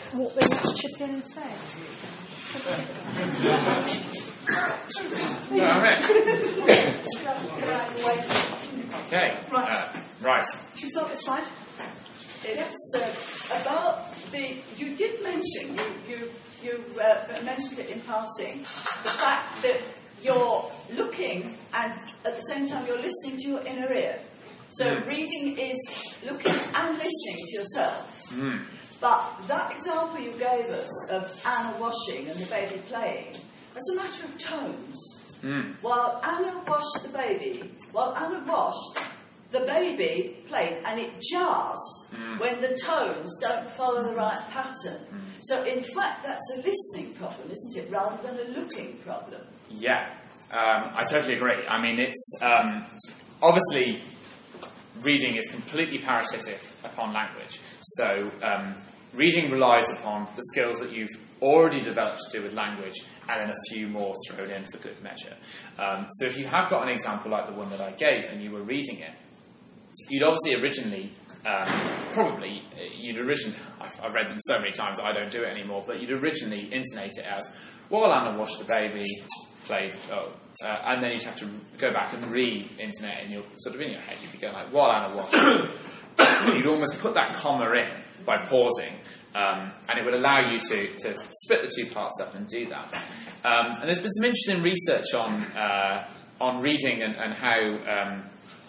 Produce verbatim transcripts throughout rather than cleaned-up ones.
what they want to chip in and say? No, I'm Okay. Right. Uh, right. Should we start this slide? It's uh, about the. You did mention you you you uh, mentioned it in passing the fact that you're looking and at the same time you're listening to your inner ear. So Mm. reading is looking and listening to yourself. Mm. But that example you gave us of Anna washing and the baby playing, that's a matter of tones. Mm. While Anna washed the baby, while Anna washed, the baby played, and it jars Mm. when the tones don't follow the right pattern. Mm. So in fact, that's a listening problem, isn't it, rather than a looking problem? Yeah, um, I totally agree. I mean, it's um, obviously reading is completely parasitic upon language. So um, reading relies upon the skills that you've already developed to do with language, and then a few more thrown in for good measure. Um, so if you have got an example like the one that I gave, and you were reading it, you'd obviously originally, um, probably, you'd originally, I've, I've read them so many times I don't do it anymore, but you'd originally intonate it as, while Anna washed the baby, played, oh, uh, and then you'd have to go back and re-intonate it in your, sort of in your head. You'd be going like, while Anna washed. You'd almost put that comma in by pausing, um, and it would allow you to, to split the two parts up and do that. Um, and there's been some interesting research on uh, on reading and, and how um,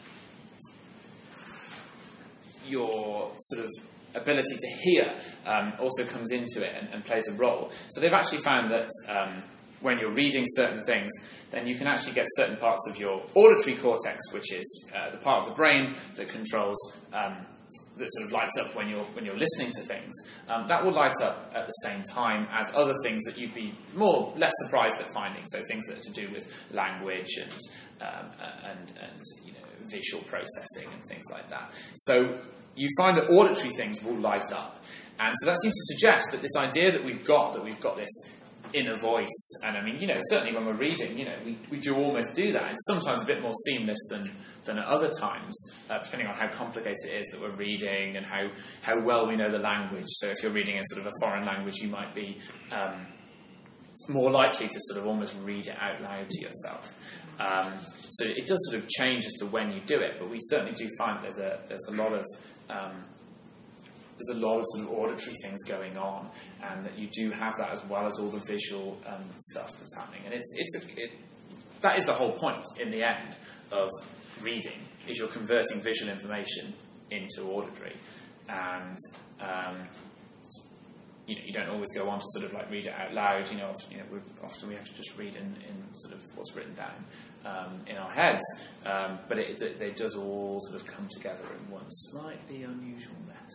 your sort of ability to hear um, also comes into it and, and plays a role. So they've actually found that um, when you're reading certain things, then you can actually get certain parts of your auditory cortex, which is uh, the part of the brain that controls, um, that sort of lights up when you're when you're listening to things. Um, that will light up at the same time as other things that you'd be more less surprised at finding. So things that are to do with language and um, and and you know visual processing and things like that. So you find that auditory things will light up, and so that seems to suggest that this idea that we've got that we've got this inner voice, and I mean, you know, certainly when we're reading, you know, we, we do almost do that. It's sometimes a bit more seamless than, than at other times, uh, depending on how complicated it is that we're reading and how, how well we know the language. So if you're reading in sort of a foreign language, you might be um, more likely to sort of almost read it out loud to yourself. Um, so it does sort of change as to when you do it, but we certainly do find that there's a, there's a lot of... Um, There's a lot of sort of auditory things going on, and that you do have that as well as all the visual um, stuff that's happening. And it's it's a, it, that is the whole point in the end of reading, is you're converting visual information into auditory, and um, you know you don't always go on to sort of like read it out loud. You know, often, you know we're, often we have to just read in, in sort of what's written down um, in our heads, um, but it, it, it does all sort of come together in one slightly unusual mess.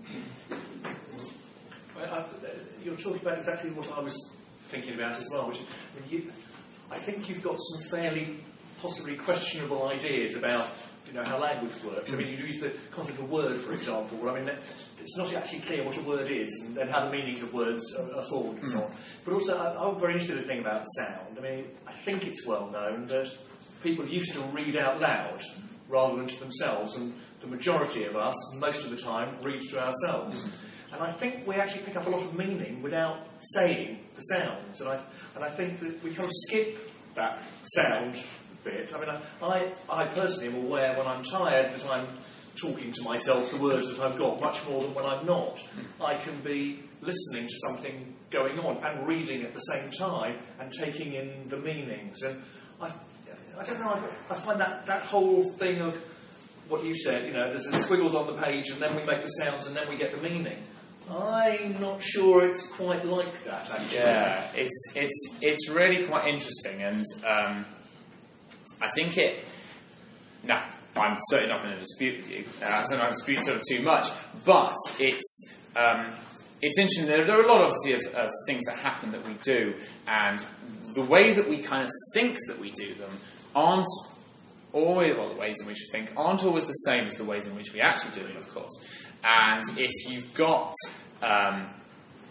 I, I, you're talking about exactly what I was thinking about as well, which I, mean, you, I think you've got some fairly possibly questionable ideas about you know how language works. I mean, you use the concept of word, for example. I mean, it's not actually clear what a word is and, and how the meanings of words are, are formed and so on. But also, I, I'm very interested in the thing about sound. I mean, I think it's well known that people used to read out loud rather than to themselves, and the majority of us, most of the time, read to ourselves. Mm-hmm. And I think we actually pick up a lot of meaning without saying the sounds. And I and I think that we kind of skip that sound bit. I mean, I, I, I personally am aware when I'm tired that I'm talking to myself the words that I've got, much more than when I'm not. Mm-hmm. I can be listening to something going on and reading at the same time and taking in the meanings. And I, I don't know, I, I find that, that whole thing of what you said, you know, there's the squiggles on the page and then we make the sounds and then we get the meaning. I'm not sure it's quite like that, actually. Yeah, it's it's it's really quite interesting, and um, I think it... No, I'm certainly not going to dispute with you. Uh, so I'm not dispute sort of too much, but it's... Um, It's interesting, there, there are a lot, obviously, of, of things that happen that we do, and the way that we kind of think that we do them aren't always, well, the ways in which we think aren't always the same as the ways in which we actually do them, of course. And if you've got, um,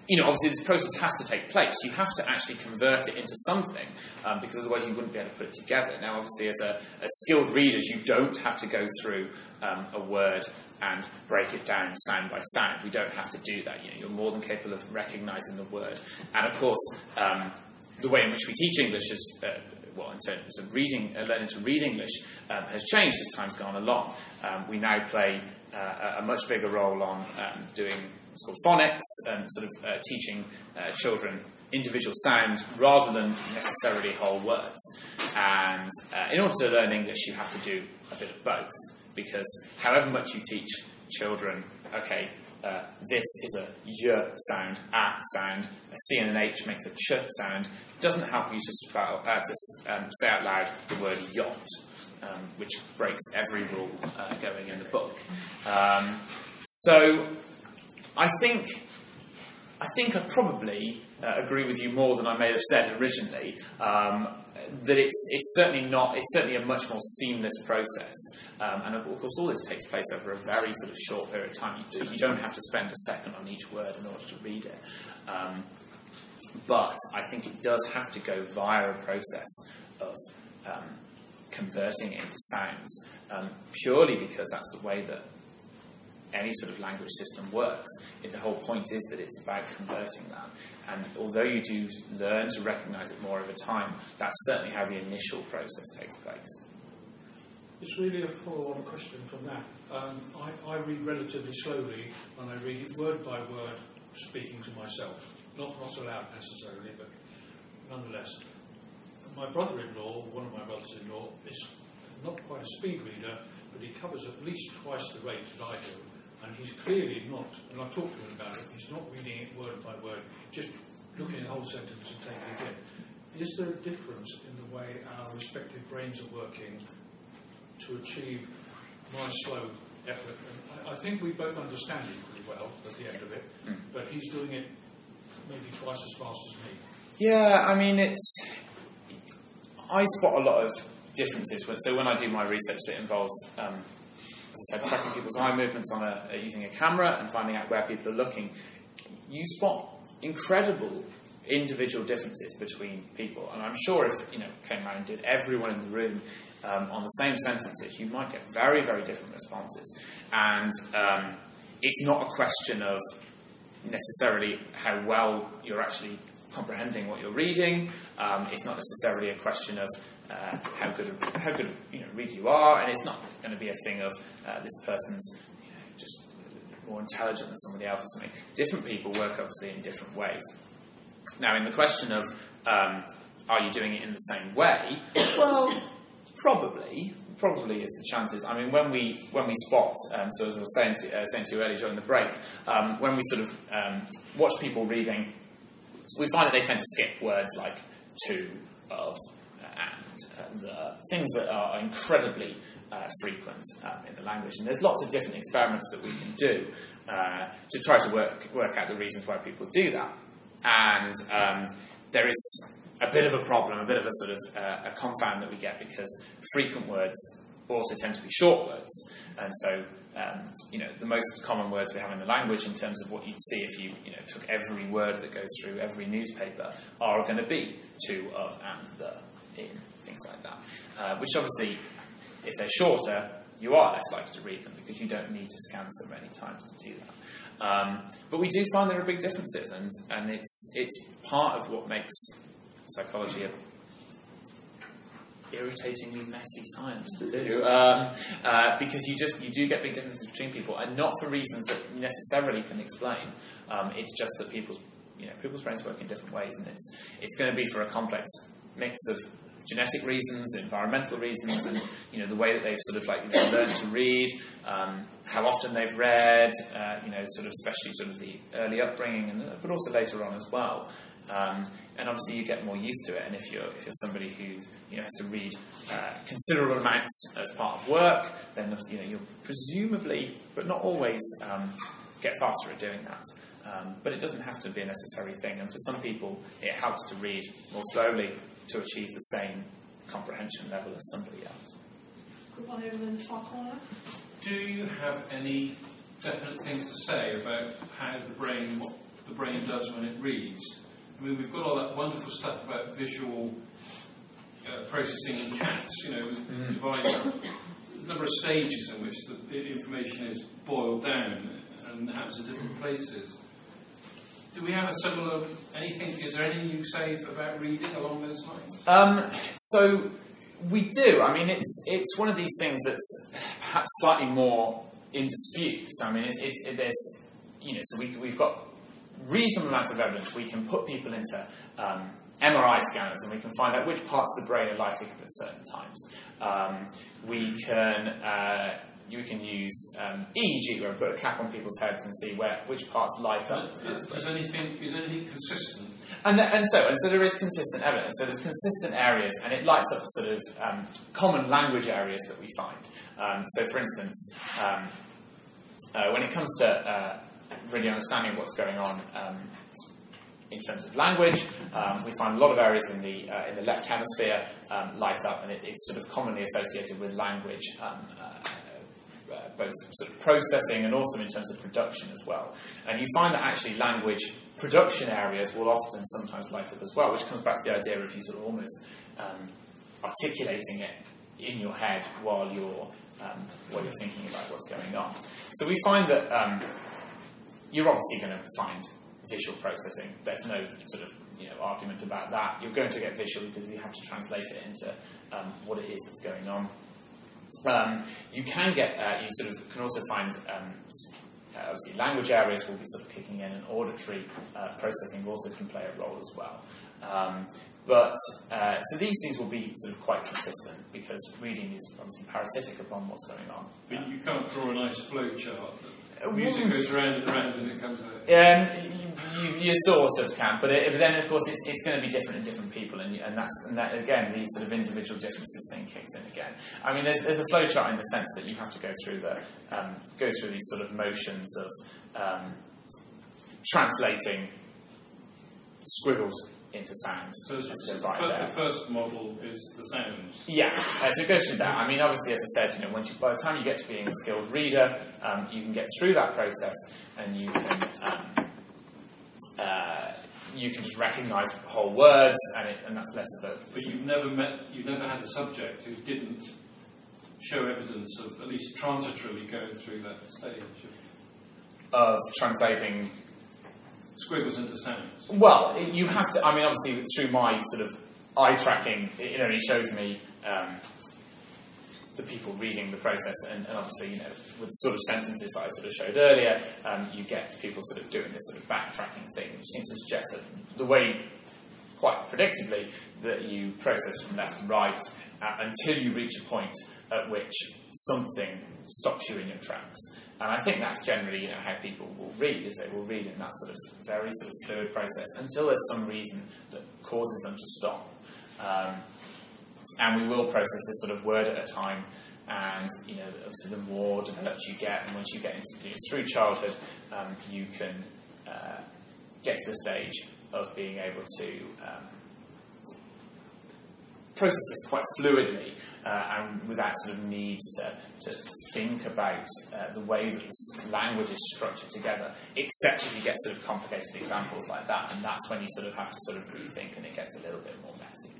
you know, obviously this process has to take place. You have to actually convert it into something, um, because otherwise you wouldn't be able to put it together. Now, obviously, as a as skilled readers, you don't have to go through um, a word and break it down sound by sound. We don't have to do that. You know, you're more than capable of recognising the word. And of course, um, the way in which we teach English is, uh, well, in terms of reading, uh, learning to read English, um, has changed as time's gone along. Um, we now play uh, a much bigger role on um, doing what's called phonics and sort of uh, teaching uh, children individual sounds rather than necessarily whole words. And uh, in order to learn English, you have to do a bit of both, because however much you teach children, okay, uh, this is a y sound, a sound, a c and an h makes a ch sound, it doesn't help you to, spell, uh, to um, say out loud the word yacht, um, which breaks every rule uh, going in the book. Um, so I think I think I probably uh, agree with you more than I may have said originally. Um, that it's it's certainly not it's certainly a much more seamless process, um, and of course all this takes place over a very sort of short period of time. You, do, you don't have to spend a second on each word in order to read it, um, but I think it does have to go via a process of um, converting it into sounds, um, purely because that's the way that any sort of language system works. It, the whole point is that it's about converting that. And although you do learn to recognise it more over time, that's certainly how the initial process takes place. It's really a follow-on question from that. Um, I, I read relatively slowly, and I read it word by word, speaking to myself. Not, not aloud necessarily, but nonetheless. My brother-in-law, one of my brothers-in-law, is not quite a speed reader, but he covers at least twice the rate that I do. And he's clearly not, and I've talked to him about it, he's not reading it word by word, just looking at the whole sentence and taking it in. Is there a difference in the way our respective brains are working to achieve my slow effort? And I, I think we both understand it pretty well at the end of it, mm. but he's doing it maybe twice as fast as me. Yeah, I mean, it's... I spot a lot of differences. So when I do my research that involves... Um, as I said, tracking people's eye movements on a, uh, using a camera and finding out where people are looking, you spot incredible individual differences between people. And I'm sure if, you know, came around and did everyone in the room um, on the same sentences, you might get very, very different responses. And um, it's not a question of necessarily how well you're actually comprehending what you're reading. Um, it's not necessarily a question of uh, how good a, how good a, you know, reader you are, and it's not going to be a thing of uh, this person's, you know, just more intelligent than somebody else or something. Different people work obviously in different ways. Now, in the question of um, are you doing it in the same way? Well, probably. Probably is the chances. I mean, when we when we spot, um, so as I was saying to, uh, saying to you earlier during the break, um, when we sort of um, watch people reading, we find that they tend to skip words like to, of, and uh, the things that are incredibly uh, frequent um, in the language. And there's lots of different experiments that we can do uh, to try to work work out the reasons why people do that. And um, there is a bit of a problem, a bit of a sort of uh, a confound that we get, because frequent words also tend to be short words. And so, um, you know, the most common words we have in the language in terms of what you'd see if you, you know, took every word that goes through every newspaper are going to be to, of, and, the, in, things like that. Uh, which obviously, if they're shorter, you are less likely to read them because you don't need to scan so many times to do that. Um, but we do find there are big differences, and, and it's it's part of what makes psychology a irritatingly messy science to do, um, uh, because you just you do get big differences between people, and not for reasons that you necessarily can explain. Um, it's just that people's you know people's brains work in different ways, and it's it's going to be for a complex mix of genetic reasons, environmental reasons, and you know the way that they've sort of like you know, learned to read, um, how often they've read, uh, you know, sort of especially sort of the early upbringing, and but also later on as well. Um, and obviously you get more used to it, and if you're if you're somebody who you know has to read uh, considerable amounts as part of work, then you know you'll presumably, but not always, um, get faster at doing that. Um, but it doesn't have to be a necessary thing, and for some people it helps to read more slowly to achieve the same comprehension level as somebody else. Good one over in the far corner. Do you have any definite things to say about how the brain the brain does when it reads. I mean, we've got all that wonderful stuff about visual uh, processing in cats, you know, mm. divide the number of stages in which the, the information is boiled down and happens at different places. Do we have a similar, anything, is there anything you say about reading along those lines? Um, so we do. I mean, it's it's one of these things that's perhaps slightly more in dispute. So, I mean, it's, it's, it, there's, you know, so we, we've got reasonable amounts of evidence. We can put people into um, M R I scanners and we can find out which parts of the brain are lighting up at certain times. Um, we can uh, you can use um, E E G, where we put a cap on people's heads and see where which parts light up. Is anything is anything consistent? And, the, and so and so there is consistent evidence. So there's consistent areas, and it lights up sort of um, common language areas that we find. Um, so, for instance, um, uh, when it comes to uh, really understanding what's going on um, in terms of language, um, we find a lot of areas in the uh, in the left hemisphere um, light up, and it, it's sort of commonly associated with language. Um, uh, Uh, both sort of processing and also in terms of production as well. And you find that actually language production areas will often sometimes light up as well, which comes back to the idea of you sort of almost um, articulating it in your head while you're um, while you're thinking about what's going on. So we find that um, you're obviously going to find visual processing. There's no sort of you know argument about that. You're going to get visual because you have to translate it into um, what it is that's going on. Um, you can get, uh, you sort of can also find, um, uh, obviously language areas will be sort of kicking in, and auditory uh, processing also can play a role as well. Um, but, uh, so these things will be sort of quite consistent because reading is obviously parasitic upon what's going on. But you can't draw a nice flow chart. Music goes round and round and it comes out. Um, you, you sort of can, but, it, but then of course it's, it's going to be different in different people, and, and that's and that again the sort of individual differences thing kicks in again. I mean, there's, there's a flowchart in the sense that you have to go through the um, go through these sort of motions of um, translating squiggles into sounds. So, so, so the, right first, the first model is the sounds. Yeah, uh, so it goes through that. I mean, obviously, as I said, you know, once you, by the time you get to being a skilled reader, um, you can get through that process, and you can um, uh, you can just recognise whole words, and it, and that's less of a. But you've never met, you've never had a subject who didn't show evidence of at least transitorily going through that stage of, of translating squiggles into sounds. Well, you have to. I mean, obviously, through my sort of eye tracking, it only shows me um, the people reading the process, and, and obviously, you know, with the sort of sentences that I sort of showed earlier, um, you get people sort of doing this sort of backtracking thing, which seems to suggest that the way, quite predictably, that you process from left to right uh, until you reach a point at which something stops you in your tracks. And I think that's generally, you know, how people will read, is they will read in that sort of very sort of fluid process until there's some reason that causes them to stop. Um, and we will process this sort of word at a time, and, you know, obviously the more developed you get, and once you get into you know, through childhood, um, you can uh, get to the stage of being able to um, process this quite fluidly uh, and without sort of need to, to think about uh, the way that this language is structured together, except if you get sort of complicated examples like that, and that's when you sort of have to sort of rethink and it gets a little bit more messy.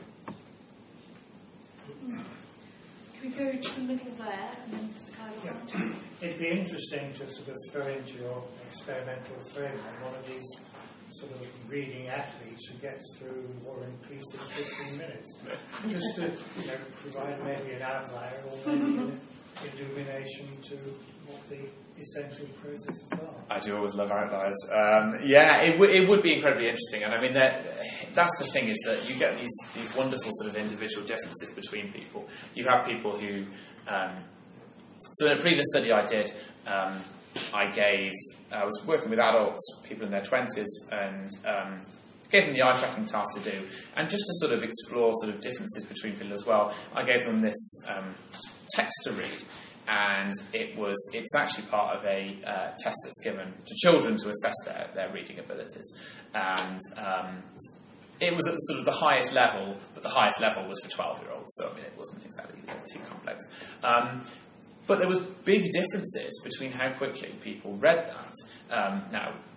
Can we go to the middle there and then to the guy in front? Yeah. It'd be interesting to sort of throw into your experimental framework one of these sort of reading athletes who gets through War and Peace in fifteen minutes. Just to, you know, provide maybe an outlier or maybe an illumination to what the essential processes are. I do always love outliers. Um, yeah, it, w- it would be incredibly interesting, and I mean that, that's the thing, is that you get these, these wonderful sort of individual differences between people. You have people who, um, so in a previous study I did, um, I gave, I was working with adults, people in their twenties, and um, gave them the eye tracking task to do, and just to sort of explore sort of differences between people as well, I gave them this um, text to read. And it was, it's actually part of a uh, test that's given to children to assess their, their reading abilities. And um, it was at the, sort of the highest level, but the highest level was for twelve-year-olds, so I mean, it wasn't exactly too complex. Um, but there was big differences between how quickly people read that. Um, now,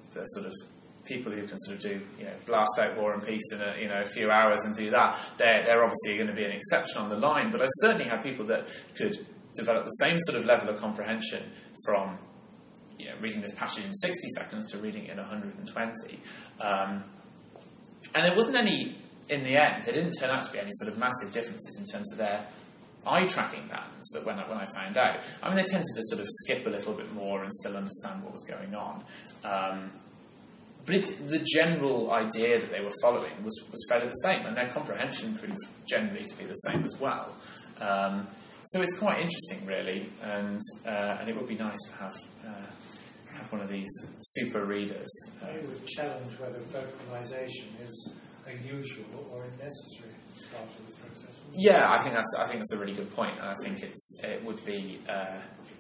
the sort of people who can sort of do, you know, blast out War and Peace in a, you know, a few hours and do that, they're, they're obviously going to be an exception on the line. But I certainly have people that could develop the same sort of level of comprehension from, you know, reading this passage in sixty seconds to reading it in one hundred twenty. Um, and there wasn't any, in the end, there didn't turn out to be any sort of massive differences in terms of their eye tracking patterns that when I, when I found out. I mean, they tended to sort of skip a little bit more and still understand what was going on. Um, But it, the general idea that they were following was, was fairly the same, and their comprehension proved generally to be the same as well. Um, so it's quite interesting, really, and uh, and it would be nice to have uh, have one of these super readers. Uh, I would challenge whether vocalisation is a usual or a necessary part of this process. Yeah, I think that's I think that's a really good point, and I think it's it would be. Uh,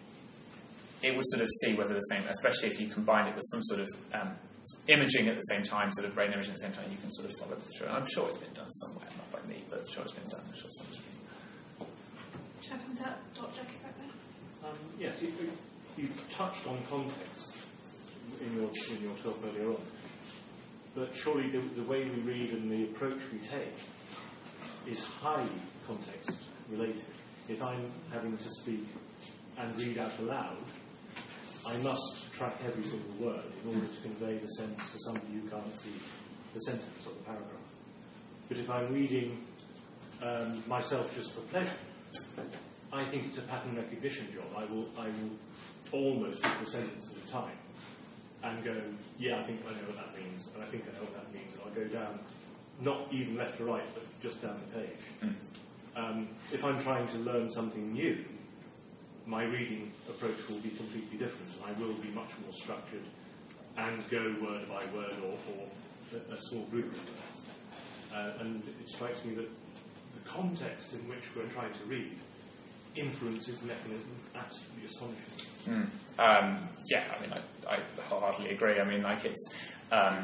it would sort of see whether the same, especially if you combine it with some sort of um, imaging at the same time, sort of brain imaging at the same time, you can sort of follow this through. And I'm sure it's been done somewhere, not by me, but I'm sure it's been done. I'm sure somebody's using that. Should I come to Doctor Jacket back there? Um, yes, you, you, you touched on context in your in your talk earlier on, but surely the, the way we read and the approach we take is highly context related. If I'm having to speak and read out aloud, I must track every single word in order to convey the sense to somebody who can't see the sentence or the paragraph. But if I'm reading um, myself just for pleasure, I think it's a pattern recognition job. I will, I will almost read the sentence at a time and go, yeah, I think I know what that means, and I think I know what that means. And I'll go down, not even left to right, but just down the page. Mm. Um, if I'm trying to learn something new, my reading approach will be completely different, and I will be much more structured and go word by word or, or a, a small group of words. Uh, and it strikes me that the context in which we're trying to read influences the mechanism absolutely astonishing. Mm. Um, yeah, I mean, I, I wholeheartedly agree. I mean, like, it's um,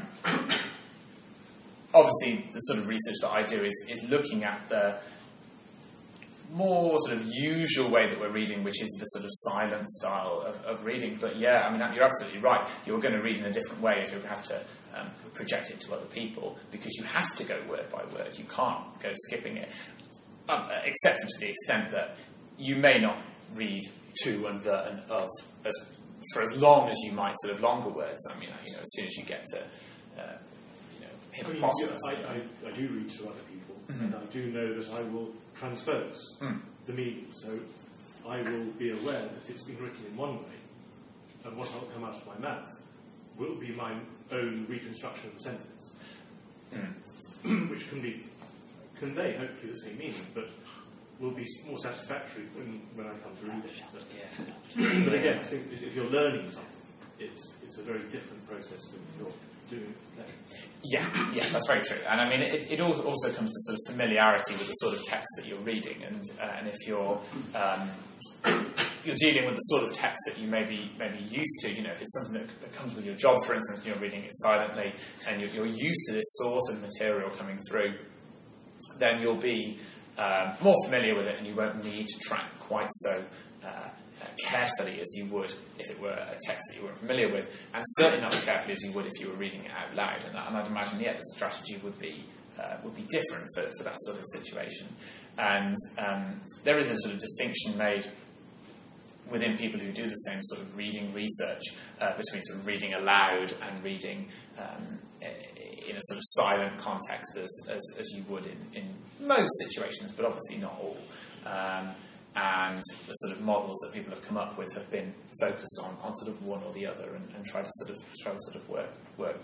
obviously the sort of research that I do is, is looking at the more sort of usual way that we're reading, which is the sort of silent style of, of reading. But yeah, I mean, you're absolutely right. You're going to read in a different way if you have to um, project it to other people, because you have to go word by word. You can't go skipping it, um, except for to the extent that you may not read to and the and of as for as long as you might sort of longer words. I mean, you know, as soon as you get to uh, you know, hippopotamus. I, mean, I, I, I do read to other people, mm-hmm. and I do know that I will transpose mm. the meaning. So I will be aware that it's been written in one way, and what will come out of my mouth will be my own reconstruction of the sentence, mm. which can be convey hopefully the same meaning, but will be more satisfactory when, when I come to read it. But, yeah. but again, I think if you're learning something, it's it's a very different process than you're doing it for pleasure. Yeah, yeah, that's very true. And I mean, it, it also comes to sort of familiarity with the sort of text that you're reading, and uh, and if you're um, you're dealing with the sort of text that you may be maybe used to, you know, if it's something that, that comes with your job, for instance, and you're reading it silently, and you're, you're used to this sort of material coming through, then you'll be um, more familiar with it, and you won't need to track quite so uh, carefully as you would if it were a text that you weren't familiar with, and certainly not as carefully as you would if you were reading it out loud. And, and I'd imagine, yeah, the strategy would be uh, would be different for, for that sort of situation. And um, there is a sort of distinction made within people who do the same sort of reading research uh, between sort of reading aloud and reading um, in a sort of silent context as, as, as you would in, in most situations, but obviously not all. Um, and the sort of models that people have come up with have been focused on, on sort of one or the other, and, and try to sort of try to sort of work work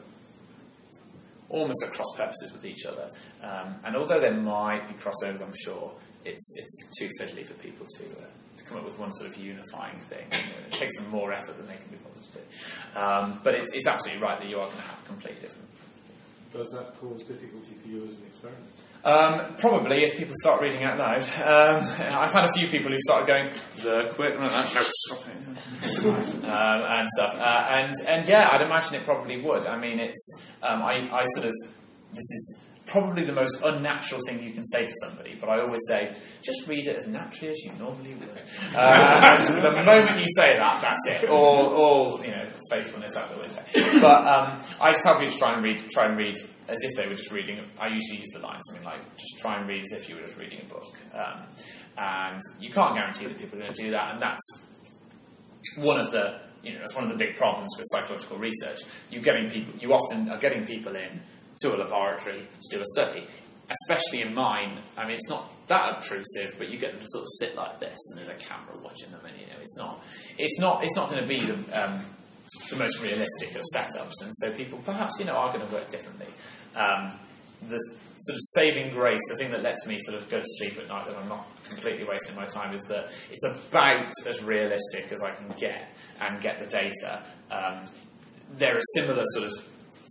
almost at cross purposes with each other. Um, and although there might be crossovers, I'm sure it's it's too fiddly for people to uh, to come up with one sort of unifying thing. You know, it takes them more effort than they can be bothered to do. Um, but it's it's absolutely right that you are going to have completely different. Does that cause difficulty for you as an experiment? Um, probably, if people start reading out loud. Um, I've had a few people who started going, the quick, no, stop it, um, and stuff. Uh, and, and yeah, I'd imagine it probably would. I mean, it's, um, I, I sort of, this is probably the most unnatural thing you can say to somebody, but I always say, just read it as naturally as you normally would. Uh, and the moment you say that, that's it. All, all you know, faithfulness out the window. But um, I just tell people to try and read, try and read as if they were just reading. I usually use the line something like, just try and read as if you were just reading a book. Um, and you can't guarantee that people are going to do that, and that's one of the, you know, that's one of the big problems with psychological research. You're getting people, you often are getting people in to a laboratory to do a study, especially in mine. I mean, it's not that obtrusive, but you get them to sort of sit like this, and there's a camera watching them, and you know, it's not, it's not, it's not going to be the, um, the most realistic of setups, and so people perhaps, you know, are going to work differently. Um, the sort of saving grace, the thing that lets me sort of go to sleep at night, that I'm not completely wasting my time, is that it's about as realistic as I can get and get the data. Um, there are similar sort of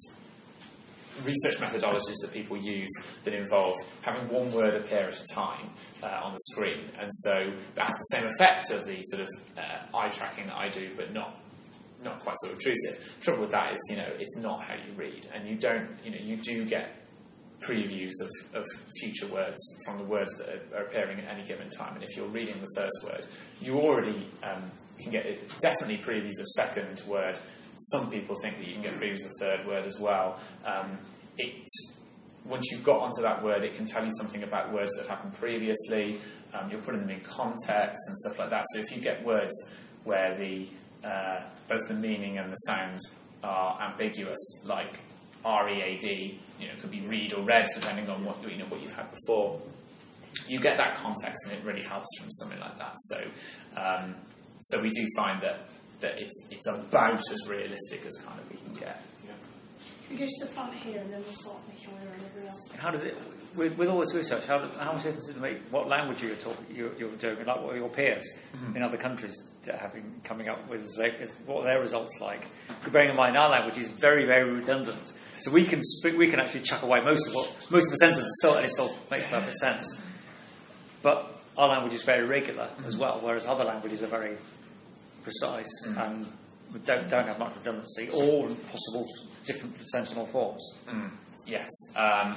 research methodologies that people use that involve having one word appear at a time uh, on the screen, and so that has the same effect of the sort of uh, eye tracking that I do, but not not quite so obtrusive. The trouble with that is, you know, it's not how you read, and you don't, you know, you do get previews of, of future words from the words that are, are appearing at any given time, and if you're reading the first word, you already um, can get it, definitely previews of second word. Some people think that you can get previews of third word as well. Um, it, once you've got onto that word, it can tell you something about words that have happened previously. Um, you're putting them in context and stuff like that. So if you get words where the uh, both the meaning and the sound are ambiguous, like R E A D, you know, it could be read or read depending on what you know what you've had before. You get that context, and it really helps from something like that. So, um, so we do find that. that it's it's about as realistic as kind of we can get. Yeah. We go to the front here, and then we'll start making our way around everywhere else. How does it, with, with all this research, how, how much difference does it make what language you're talking, you're, you're doing, like what are your peers mm-hmm. in other countries that have been coming up with, what are their results like? Bearing in mind our language is very, very redundant, so we can speak, we can actually chuck away most of what most of the sentences still, and it still makes perfect sense. But our language is very regular mm-hmm. as well, whereas other languages are very precise mm. and don't don't have much redundancy, all possible different sentinel forms. Mm. Yes. Um,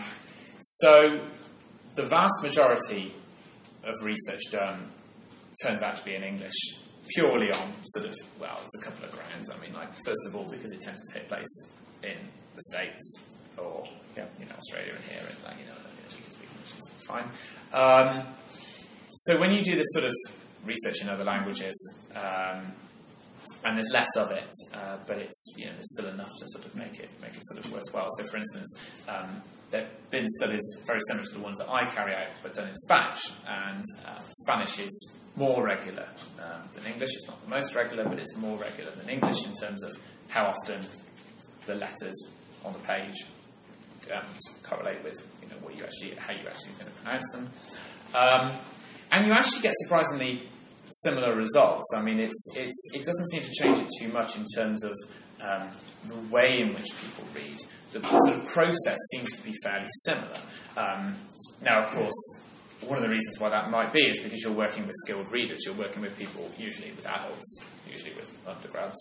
so the vast majority of research done turns out to be in English, purely on sort of, well, there's a couple of grounds. I mean, like, first of all, because it tends to take place in the States or yeah, you know, Australia and here, and like, you know, you can speak English, it's fine. Um, so when you do this sort of research in other languages, um, and there's less of it, uh, but it's, you know, there's still enough to sort of make it make it sort of worthwhile. So, for instance, um, there have been studies very similar to the ones that I carry out, but done in Spanish, and uh, Spanish is more regular um, than English. It's not the most regular, but it's more regular than English in terms of how often the letters on the page um, correlate with, you know, what you actually, how you actually going to pronounce them, um, and you actually get surprisingly similar results. I mean, it's it's it doesn't seem to change it too much in terms of um, the way in which people read. The sort of process seems to be fairly similar. Um, now, of course, one of the reasons why that might be is because you're working with skilled readers. You're working with people, usually with adults, usually with undergrads.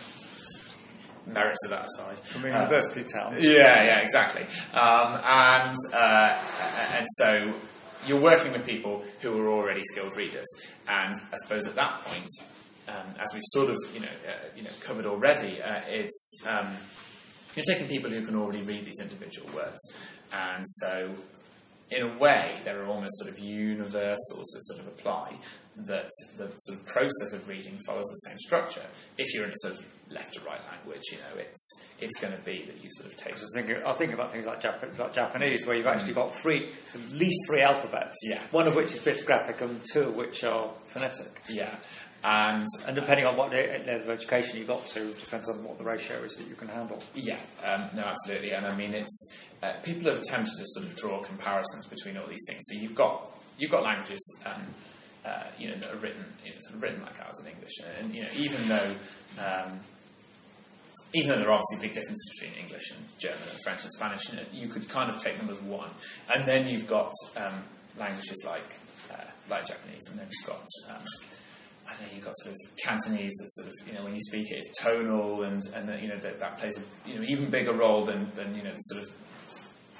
Uh, merits of that aside. From a university uh, town. Yeah, yeah, exactly. Um, and uh, and so you're working with people who are already skilled readers. And I suppose at that point, um, as we've sort of you know uh, you know covered already, uh, it's um, you're taking people who can already read these individual words, and so in a way there are almost sort of universals that sort of apply, that the sort of process of reading follows the same structure. If you're in a sort of left to right language, you know, it's it's going to be that you sort of take. I was thinking, I think about things like, Jap- like Japanese, where you've actually got three, at least three alphabets. Yeah. One of which is pictographic, and two of which are phonetic. Yeah. And and depending on what level of education you got to, depends on what the ratio is that you can handle. Yeah. Um, no, absolutely. And I mean, it's uh, people have attempted to sort of draw comparisons between all these things. So you've got you've got languages. Um, uh, you know, that are written, you know, sort of written like ours in English, and you know, even though. Um, Even though there are obviously big differences between English and German and French and Spanish, you know, you could kind of take them as one. And then you've got um, languages like uh, like Japanese, and then you've got um, I don't know, you've got sort of Cantonese that sort of, you know, when you speak it, it's tonal, and and that, you know that, that plays a you know even bigger role than, than you know the sort of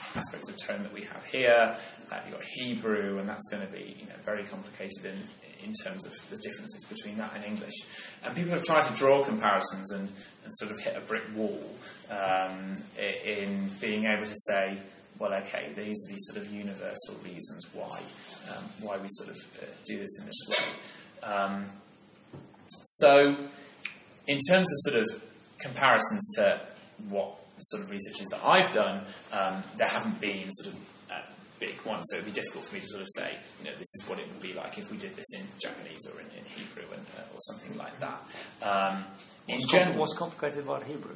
aspects of tone that we have here. Uh, you've got Hebrew, and that's going to be, you know, very complicated in in terms of the differences between that and English. And people have tried to draw comparisons and, and sort of hit a brick wall um, in being able to say, well, okay, these are these sort of universal reasons why um, why we sort of uh, do this in this way. Um, so, in terms of sort of comparisons to what the sort of research is that I've done, um, there haven't been sort of uh, big ones, so it would be difficult for me to sort of say, you know, this is what it would be like if we did this in Japanese or in, in Hebrew and, uh, or something like that. Um, in what's, general, com- what's complicated about Hebrew?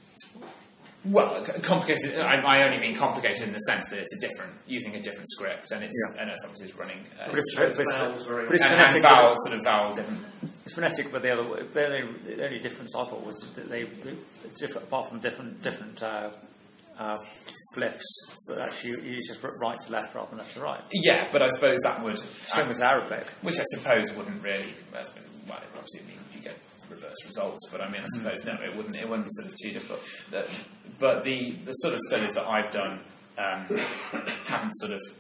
Well, complicated. I, I only mean complicated in the sense that it's a different, using a different script, and it's Yeah. and it's obviously running. Uh, But it's, script, but it's, vowels very- but it's and, and phonetic. vowel sort of vowel different. It's phonetic, but the other way, the only, the only difference I thought was that they, it's different, apart from different different uh, uh, glyphs, but actually you, you just right to left rather than left to right. Yeah, but I suppose that would, Same as Arabic. which I suppose wouldn't really. I suppose, well, it obviously mean you get reverse results, but I mean, I suppose no, it wouldn't. It wouldn't be sort of too difficult. The, but the the sort of studies that I've done um, haven't sort of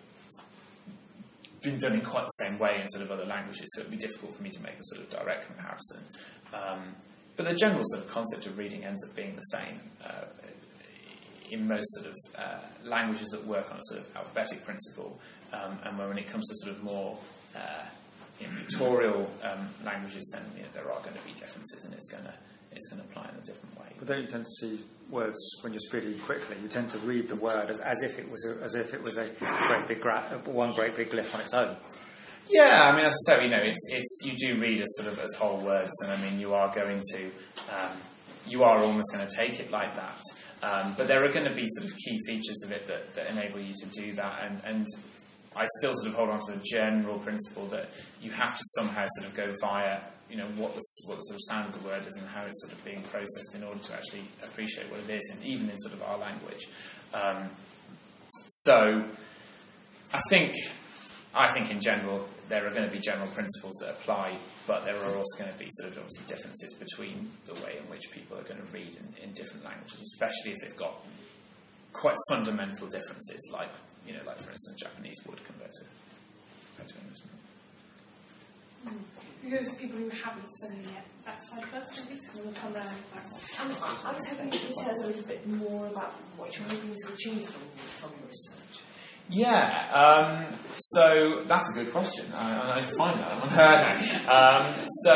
been done in quite the same way in sort of other languages, so it'd be difficult for me to make a sort of direct comparison. Um, but the general sort of concept of reading ends up being the same uh, in most sort of uh, languages that work on a sort of alphabetic principle, um, and when it comes to sort of more uh, in pictorial um, languages, then you know, there are going to be differences, and it's going to it's going to apply in a different way. But don't you tend to see words when you're speaking quickly? You tend to read the word as, as if it was a, as if it was a great big gra- one great big glyph on its own. Yeah, I mean, as I say, you know, it's it's you do read as sort of as whole words, and I mean, you are going to um, you are almost going to take it like that. Um, but there are going to be sort of key features of it that, that enable you to do that, and, and I still sort of hold on to the general principle that you have to somehow sort of go via, you know, what the, what the sort of sound of the word is and how it's sort of being processed in order to actually appreciate what it is, and even in sort of our language. Um, so, I think, I think in general there are going to be general principles that apply, but there are also going to be sort of obviously differences between the way in which people are going to read in, in different languages, especially if they've got quite fundamental differences, like, you know, like for instance, Japanese would compared to, compared to English. Mm. Those people who haven't studied yet, that slide first, maybe, so we'll come round back. Um, I was hoping you could tell us a little bit more about what you're hoping to achieve from, from your research. Yeah, um, so that's a good question. I, I need to find that one. um, so,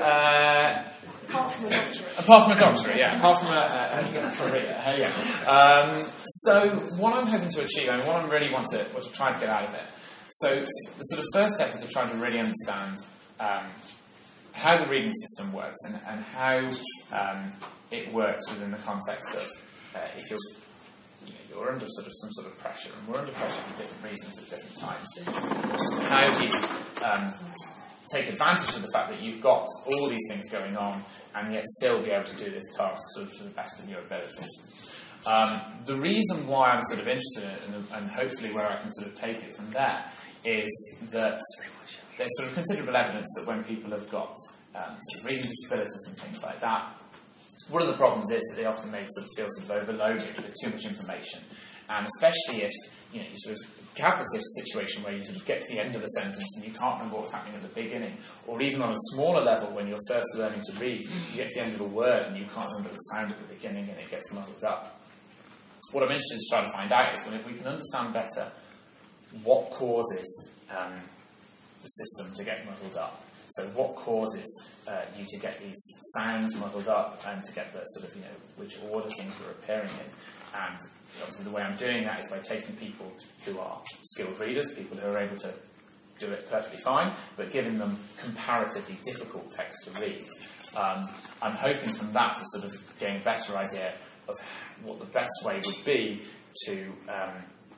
uh, Apart from a doctorate. Apart from a doctorate, yeah. Apart from a, a, a career, uh, yeah. Um, so, what I'm hoping to achieve, and what I really want to, want to try to get out of it, so the sort of first step is to try to really understand um, how the reading system works and, and how um, it works within the context of uh, if you're you know, you're under sort of some sort of pressure, and we're under pressure for different reasons at different times. How do you um, take advantage of the fact that you've got all these things going on and yet still be able to do this task sort of to the best of your abilities? Um, the reason why I'm sort of interested in it, and, and hopefully where I can sort of take it from there, is that there's sort of considerable evidence that when people have got um, sort of reading disabilities and things like that, one of the problems is that they often may sort of feel sort of overloaded with too much information, and especially if you know you sort of have this situation where you sort of get to the end of a sentence and you can't remember what's happening at the beginning, or even on a smaller level when you're first learning to read, you get to the end of a word and you can't remember the sound at the beginning and it gets muddled up. What I'm interested in trying to find out is, well, if we can understand better what causes um, the system to get muddled up. So what causes uh, you to get these sounds muddled up and to get the sort of, you know, which order things are appearing in. And obviously the way I'm doing that is by taking people who are skilled readers, people who are able to do it perfectly fine, but giving them comparatively difficult text to read. Um, I'm hoping from that to sort of gain a better idea of what the best way would be to, um,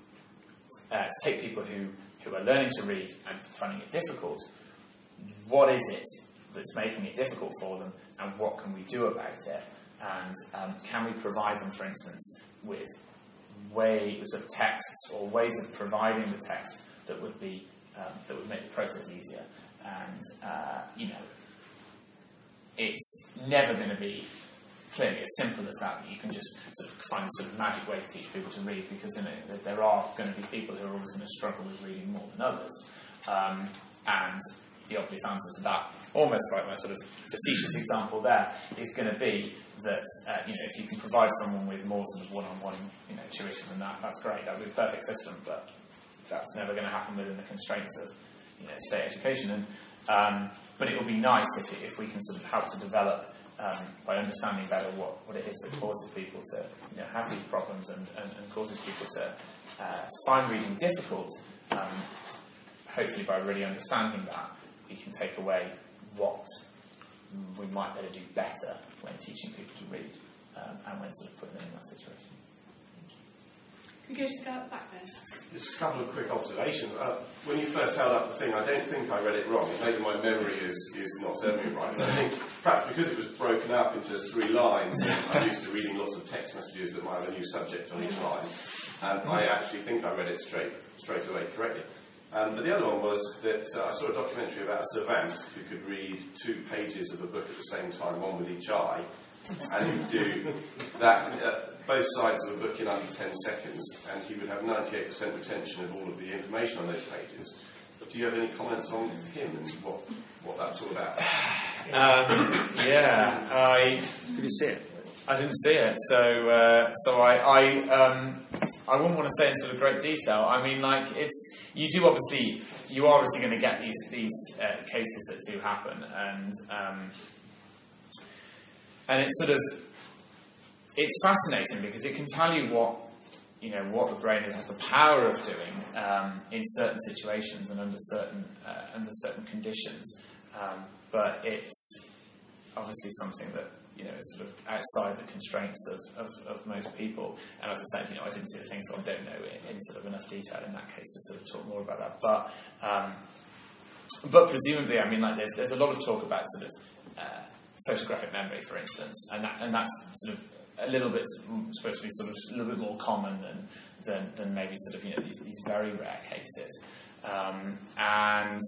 uh, to take people who, who are learning to read and finding it difficult. What is it that's making it difficult for them, and what can we do about it? And um, can we provide them, for instance, with ways of texts or ways of providing the text that would be um, that would make the process easier? And uh, you know, it's never going to be clearly as simple as that, that you can just sort of find a sort of magic way to teach people to read, because you know, there are going to be people who are always going to struggle with reading more than others. Um, and the obvious answer to that, almost like my sort of facetious example there, is going to be that uh, you know, if you can provide someone with more sort of one-on-one you know, tuition than that, that's great. That would be a perfect system, but that's never going to happen within the constraints of you know, state education. And um, but it would be nice if, if we can sort of help to develop, um, by understanding better what, what it is that causes people to you know, have these problems and, and, and causes people to, uh, to find reading difficult. Um, hopefully by really understanding that, we can take away what we might better do better when teaching people to read, um, and when sort of putting them in that situation. Can we go to the guy back there? Just a couple of quick observations. Uh, when you first held up the thing, I don't think I read it wrong. Maybe my memory is, is not serving me right. But I think perhaps because it was broken up into three lines, I'm used to reading lots of text messages that might have a new subject on each line. And I actually think I read it straight straight away correctly. Um, but the other one was that uh, I saw a documentary about a savant who could read two pages of a book at the same time, one with each eye, and he would do that, uh, both sides of a book in under ten seconds, and he would have ninety-eight percent retention of all of the information on those pages. Do you have any comments on him and what, what that's all about? Um, yeah, I... Did you see it? I didn't see it, so uh, so I I, um, I wouldn't want to say in sort of great detail. I mean, like it's you do obviously you are obviously going to get these these uh, cases that do happen, and um, and it's sort of it's fascinating because it can tell you what you know what the brain has the power of doing um, in certain situations and under certain uh, under certain conditions, um, but it's obviously something that. You know, is sort of outside the constraints of, of, of most people. And as I said, you know, I didn't see the thing, so I don't know in, in sort of enough detail in that case to sort of talk more about that. But um, but presumably, I mean, like there's there's a lot of talk about sort of uh, photographic memory, for instance, and that, and that's sort of a little bit supposed to be sort of a little bit more common than than, than maybe sort of you know these these very rare cases. Um, and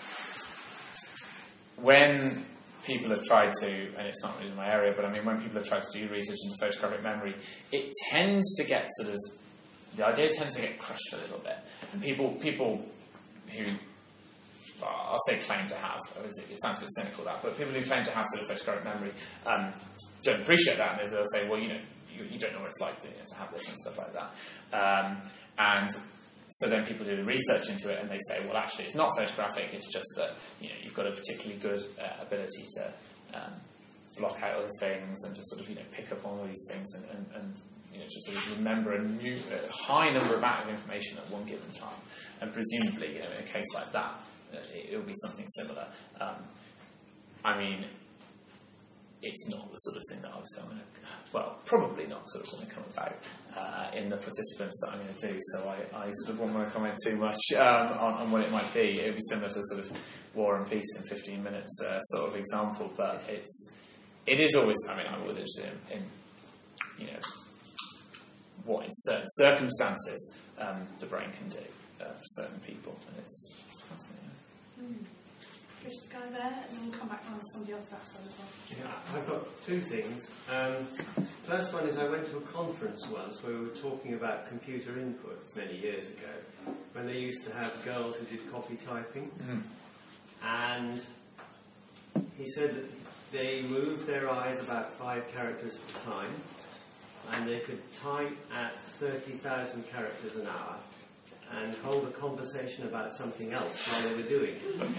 when people have tried to, and it's not really my area, but I mean, when people have tried to do research into photographic memory, it tends to get sort of, the idea tends to get crushed a little bit. And people, people who, well, I'll say claim to have, it sounds a bit cynical that, but people who claim to have sort of photographic memory um, don't appreciate that, and they'll say, well, you know, you, you don't know what it's like to, you know, to have this and stuff like that. Um, and So then people do the research into it and they say, well, actually, it's not photographic. It's just that you know you've got a particularly good uh, ability to um, block out other things and to sort of you know pick up on all these things and, and, and you know to sort of remember a new a high number amount of information at one given time. And presumably, you know, in a case like that, uh, it will be something similar. Um, I mean, it's not the sort of thing that I was going to, well, probably not sort of going to come about uh, in the participants that I'm going to do. So I, I sort of won't want to comment too much um, on, on what it might be. It would be similar to sort of War and Peace in fifteen minutes uh, sort of example, but it's it is always. I mean, I'm always interested in, in you know what in certain circumstances um, the brain can do uh, for certain people, and it's, it's fascinating. Mm. There's the guy there, and then we'll come back on to somebody else that side as well. Yeah, I've got two things. Um, first one is I went to a conference once where we were talking about computer input many years ago, when they used to have girls who did copy typing. Mm-hmm. And he said that they moved their eyes about five characters at a time, and they could type at thirty thousand characters an hour and hold a conversation about something else while they were doing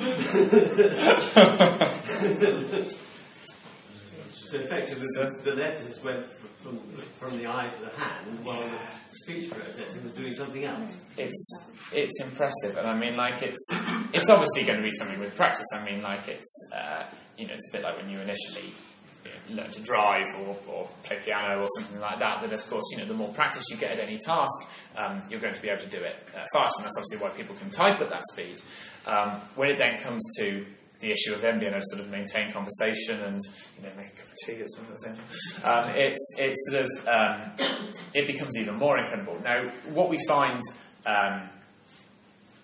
it. So effectively, the, the letters went from, from the eye to the hand while the speech processing was doing something else. It's it's impressive, and I mean, like it's it's obviously going to be something with practice. I mean, like it's uh, you know it's a bit like when you initially you know, learn to drive or, or play piano or something like that. That of course you know the more practice you get at any task, um, you're going to be able to do it uh, fast, and that's obviously why people can type at that speed. Um, when it then comes to the issue of them being able to sort of maintain conversation and you know make a cup of tea or something like that, um, it's it's sort of um, it becomes even more incredible. Now, what we find um,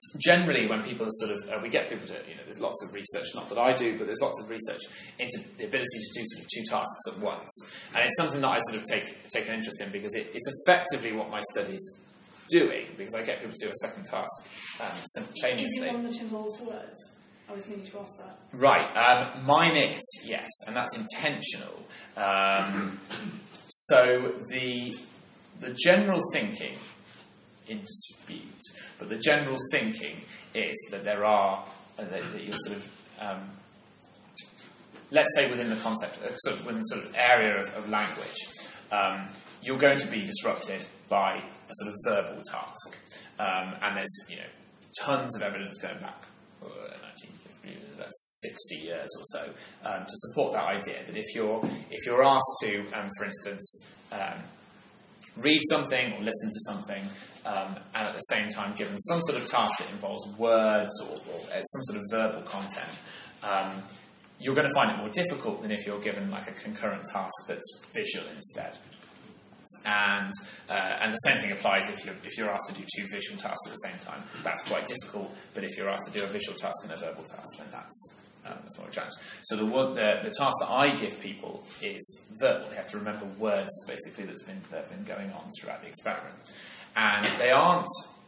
generally, when people are sort of, uh, we get people to, you know, there's lots of research, not that I do, but there's lots of research into the ability to do sort of two tasks at once. And it's something that I sort of take take an interest in because it, it's effectively what my study's doing, because I get people to do a second task um, simultaneously. Is it one that involves words? I was meaning to ask that. Right, um, mine is, yes, and that's intentional. Um, so the the general thinking, in dispute, but the general thinking is that there are, uh, that, that you're sort of, um, let's say within the concept, uh, sort of within the sort of area of, of language, um, you're going to be disrupted by a sort of verbal task. Um, and there's, you know, tons of evidence going back uh, nineteen fifty, about sixty years or so, um, to support that idea that if you're if you're asked to, um, for instance, um, read something or listen to something, um, and at the same time given some sort of task that involves words or, or some sort of verbal content, um, you're going to find it more difficult than if you're given like a concurrent task that's visual instead. And uh, and the same thing applies if you're if you're asked to do two visual tasks at the same time. That's quite difficult. But if you're asked to do a visual task and a verbal task, then that's um, that's more a challenge. So the one the, the task that I give people is verbal. They have to remember words basically that's been that have been going on throughout the experiment, and they aren't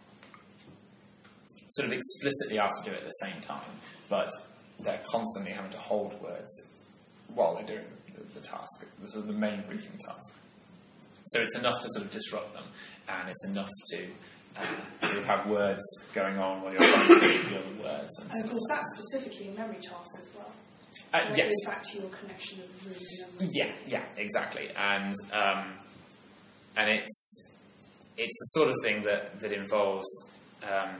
sort of explicitly asked to do it at the same time, but they're constantly having to hold words while they're doing the, the task, the sort of the main reading task. So it's enough to sort of disrupt them, and it's enough to uh, sort of have words going on while you're trying to read the other words. And, and of course, that's specifically a memory task as well. Uh, so yes. It goes back to your connection of reading memory. Yeah, yeah, exactly. And um, and it's it's the sort of thing that that involves um,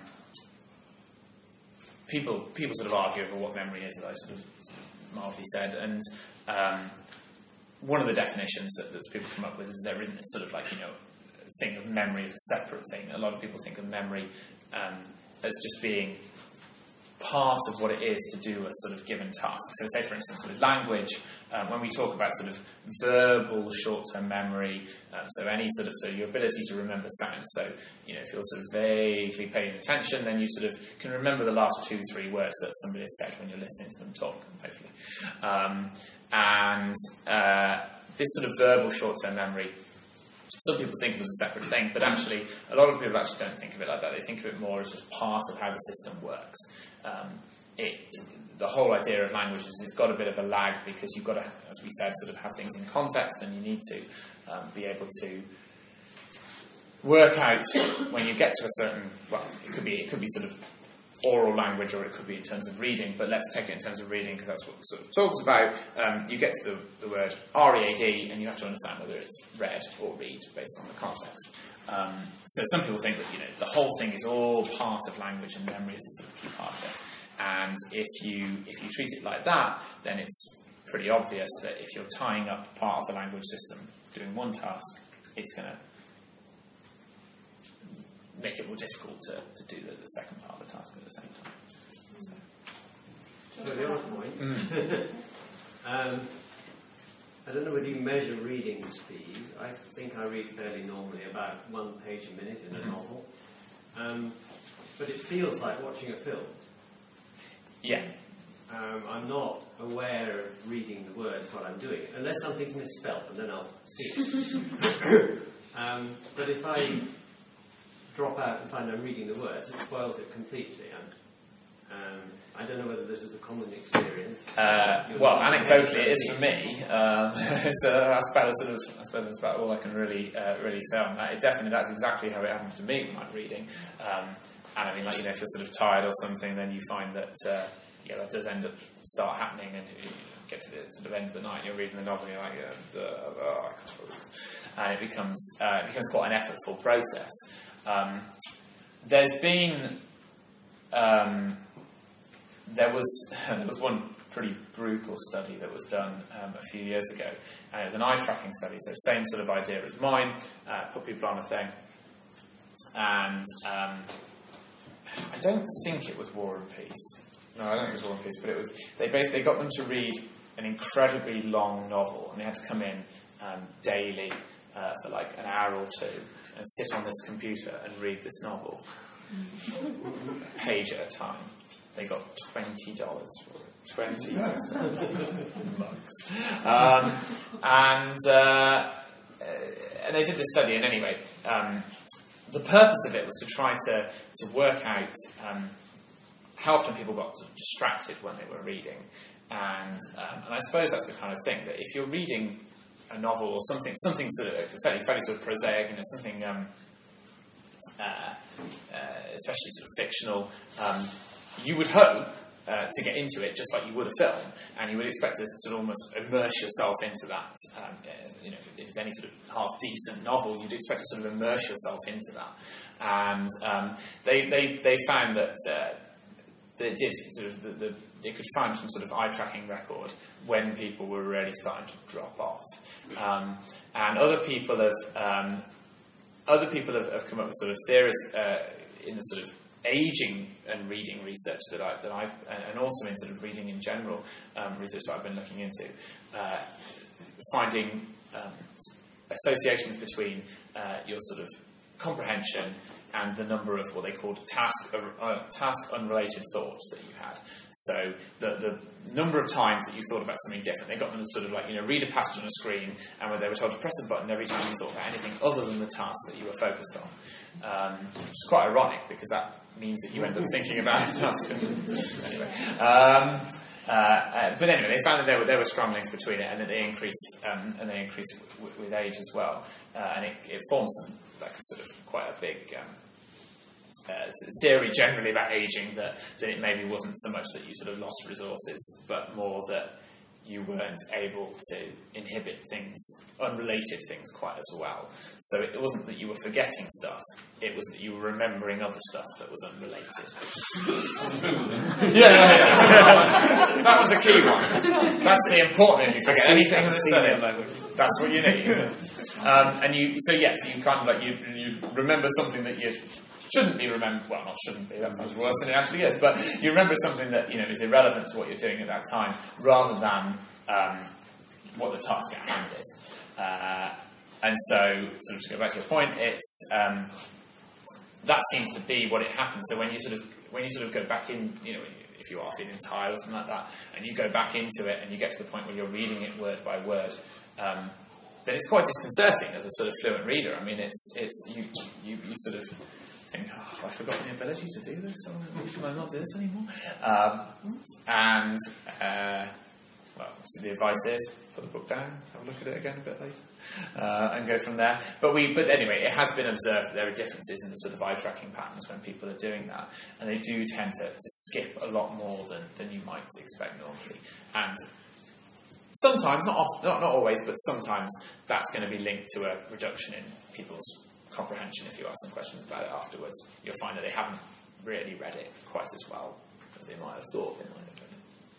people people sort of argue over what memory is, as I sort of, sort of mildly said, and. Um, One of the definitions that, that people come up with is there isn't this sort of like, you know, thing of memory as a separate thing. A lot of people think of memory um, as just being part of what it is to do a sort of given task. So say, for instance, with language, um, when we talk about sort of verbal short-term memory, um, so any sort of, so your ability to remember sounds. So, you know, if you're sort of vaguely paying attention, then you sort of can remember the last two, three words that somebody has said when you're listening to them talk, hopefully. Um, And uh, this sort of verbal short-term memory, some people think of as a separate thing, but actually, a lot of people actually don't think of it like that. They think of it more as just part of how the system works. Um, it, the whole idea of language is it's got a bit of a lag because you've got to, as we said, sort of have things in context, and you need to um, be able to work out when you get to a certain. Well, it could be it could be sort of oral language, or it could be in terms of reading, but let's take it in terms of reading because that's what it sort of talks about. Um, you get to the, the word R E A D, and you have to understand whether it's read or read based on the context. Um, so some people think that, you know, the whole thing is all part of language, and memory is a sort of key part of it. And if you if you treat it like that, then it's pretty obvious that if you're tying up part of the language system doing one task, it's going to make it more difficult to, to do the, the second part of the task at the same time. So, so the other point, mm. um, I don't know whether you measure reading speed. I think I read fairly normally, about one page a minute in a mm-hmm. novel. Um, but it feels like watching a film. Yeah. Um, I'm not aware of reading the words while I'm doing it, unless something's misspelled, and then I'll see it. um, but if I drop out and find I'm reading the words, it spoils it completely. And um, I don't know whether this is a common experience. Uh, well, anecdotally, it is for me. Um, so that's about a sort of, I suppose that's about all I can really, uh, really say on that. It definitely, that's exactly how it happened to me when I'm reading. Um, and I mean, like, you know, if you're sort of tired or something, then you find that, uh, yeah, that does end up start happening, and you get to the sort of end of the night, you're reading the novel, and you're like, yeah, the, oh, I can't believe it. And it becomes, uh, it becomes quite an effortful process. Um, there's been, um, there was there was one pretty brutal study that was done um, a few years ago, and it was an eye tracking study. So same sort of idea as mine, uh, put people on a thing, and um, I don't think it was War and Peace. No, I don't think it was War and Peace, but it was. They basically they got them to read an incredibly long novel, and they had to come in um, daily uh, for like an hour or two and sit on this computer and read this novel. page at a time. They got twenty dollars for it. Twenty bucks. Um, and uh, and they did the study, and anyway, um, the purpose of it was to try to to work out um, how often people got sort of distracted when they were reading, and um, and I suppose that's the kind of thing that if you're reading a novel or something something sort of fairly fairly sort of prosaic, you know, something um, uh, uh, especially sort of fictional, um, you would hope uh, to get into it just like you would a film, and you would expect to sort of almost immerse yourself into that. Um, you know, if it's any sort of half decent novel, you'd expect to sort of immerse yourself into that. And um, they, they they found that uh, that it did sort of the, the it could find some sort of eye tracking record when people were really starting to drop off, um, and other people have um, other people have, have come up with sort of theories uh, in the sort of aging and reading research that I that I and also in sort of reading in general um, research that I've been looking into, uh, finding um, associations between uh, your sort of comprehension and the number of what they called task uh, task unrelated thoughts that you had. So the the number of times that you thought about something different, they got them to sort of like, you know, read a passage on a screen, and where they were told to press a button every time you thought about anything other than the task that you were focused on. Um, which is quite ironic because that means that you end up thinking about a task. Anyway. Um, Uh, uh, but anyway, they found that there were, there were strong links between it, and that they increased, um, and they increased w- with age as well, uh, and it, it forms some, like a sort of quite a big um, uh, theory generally about aging. That that it maybe wasn't so much that you sort of lost resources, but more that you weren't able to inhibit things, unrelated things, quite as well. So it wasn't that you were forgetting stuff, it was that you were remembering other stuff that was unrelated. yeah, yeah, yeah. That was a key one. That's the important, if you forget anything in the study, that's what you need. Um, and you, so yes, you kind of like, you, you remember something that you shouldn't be remembered, well, not shouldn't be, that sounds worse than it actually is, but you remember something that, you know, is irrelevant to what you're doing at that time, rather than um, what the task at hand is. Uh, and so, sort of to go back to your point, it's um, that seems to be what it happens. So when you sort of when you sort of go back in, you know, if you are feeling tired or something like that, and you go back into it, and you get to the point where you're reading it word by word, um, then it's quite disconcerting as a sort of fluent reader. I mean, it's it's you you, you sort of think, oh, have I forgotten the ability to do this? Or should I not do this anymore? Um, and, uh, well, so the advice is, put the book down, have a look at it again a bit later, uh, and go from there. But we, but anyway, it has been observed that there are differences in the sort of eye tracking patterns when people are doing that, and they do tend to, to skip a lot more than, than you might expect normally. And sometimes, not, off, not not always, but sometimes that's going to be linked to a reduction in people's comprehension. If you ask them questions about it afterwards, you'll find that they haven't really read it quite as well as they might have thought they might have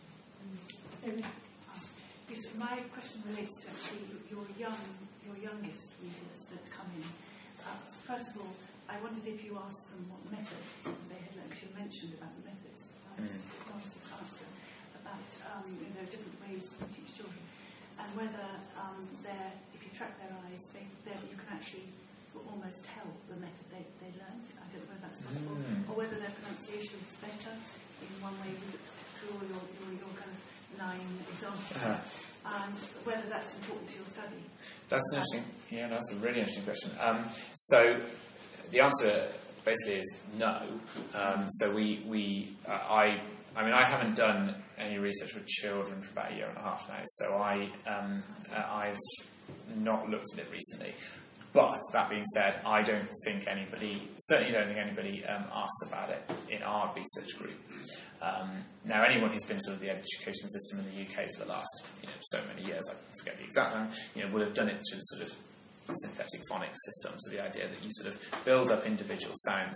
read it. Yes, my question relates to actually your young, your youngest readers that come in. Uh, first of all, I wondered if you asked them what method they had learned, because you mentioned about the methods. Um, mm. Francis asked them about um, you know, different ways to teach children, and whether um, they're, if you track their eyes, they, you can actually almost tell the method they, they learned. I don't know whether that's possible, mm. or whether their pronunciation is better in one way through all your, your, your kind of nine examples, uh-huh. and whether that's important to your study. That's an interesting, yeah, that's a really interesting question. Um, so the answer basically is no. Um, so we, we uh, I, I mean, I haven't done any research with children for about a year and a half now, so I, um, uh, I've not looked at it recently. But that being said, I don't think anybody, certainly don't think anybody um, asked about it in our research group. Um, now, anyone who's been sort of the education system in the U K for the last, you know, so many years, I forget the exact one, you know, would have done it through the sort of synthetic phonics system. So the idea that you sort of build up individual sounds,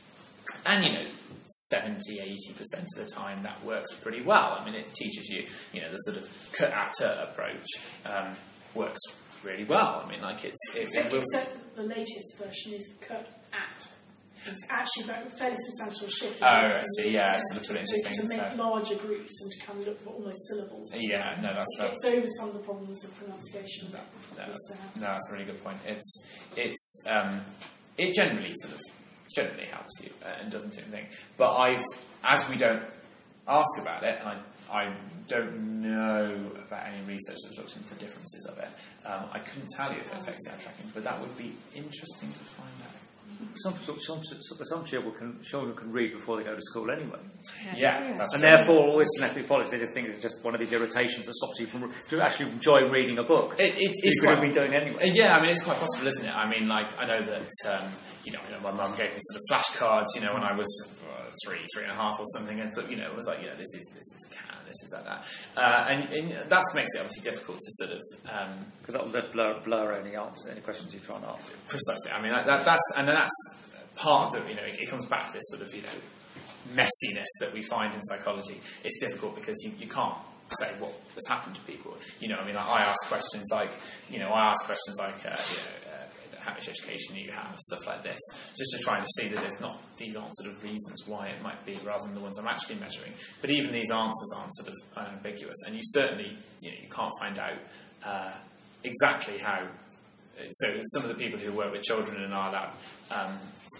and you know, seventy, eighty percent of the time that works pretty well. I mean, it teaches you, you know, the sort of cut-at approach um, works really well. I mean, like it's... It, except, it will... except the latest version is cut at. It's actually a fairly substantial shift. Oh, I see, yeah, sort of put it into to, things. To make that... larger groups and to kind of look for almost syllables. Yeah, no, that's... It gets over some of the problems of pronunciation. No, that no, no, that's a really good point. It's, it's, um, it generally sort of generally helps you uh, and doesn't do anything. But I've, as we don't ask about it, and I, I don't know about any research that's looked into the differences of it, um, I couldn't tell you if it affects the eye tracking, but that would be interesting to find out. Some, some, some children can, children can read before they go to school anyway. Yeah, yeah that's and true. therefore always genetic follows. They just think it's just one of these irritations that stops you from to actually enjoy reading a book. It, it, you it's could quite, have been doing anyway. Yeah, I mean it's quite possible, isn't it? I mean, like I know that um, you know, you know, my mum gave me sort of flashcards, you know, when I was uh, three, three and a half or something, and so, you know, it was like, you know, this is this is cat, this is like that, uh, and, and that makes it obviously difficult to sort of because um, that will blur, blur any answers, any questions you try and ask. Precisely. I mean that, that, that's and then that's. Part of the, you know, it, it comes back to this sort of, you know, messiness that we find in psychology. It's difficult because you, you can't say what has happened to people. You know, I mean, I ask questions like, you know, I ask questions like, uh, you know, uh, how much education do you have, stuff like this, just to try and see that if not, these aren't sort of reasons why it might be, rather than the ones I'm actually measuring. But even these answers aren't sort of unambiguous, and you certainly, you know, you can't find out uh, exactly how. So some of the people who work with children in our lab, um,